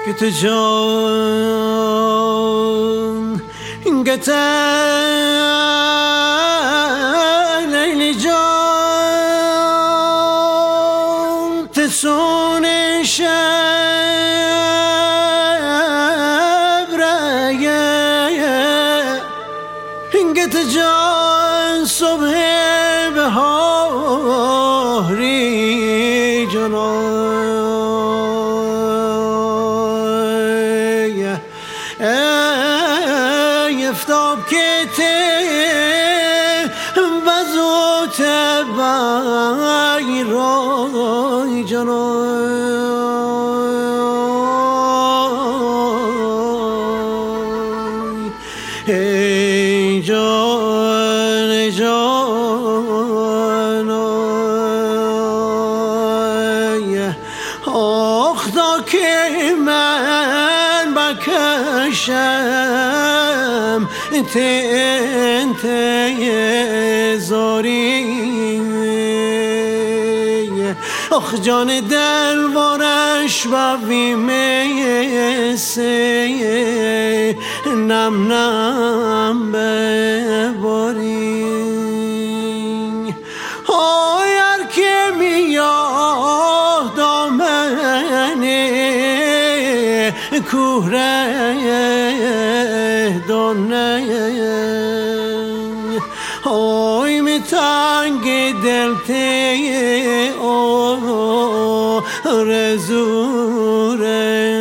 تو جان گتن لیلی جان تسون شب رایه گت جان صبح بهاری جانای افتاب که ته بزوت بای رای جانای ای جان ای جانای آخ تا که من بکشم تنت زاری آخ جان دلوارش بوی میسه نم نم بباری آی هر که میاد دامنه کوره دانه آی می تنگ دلته آرزوره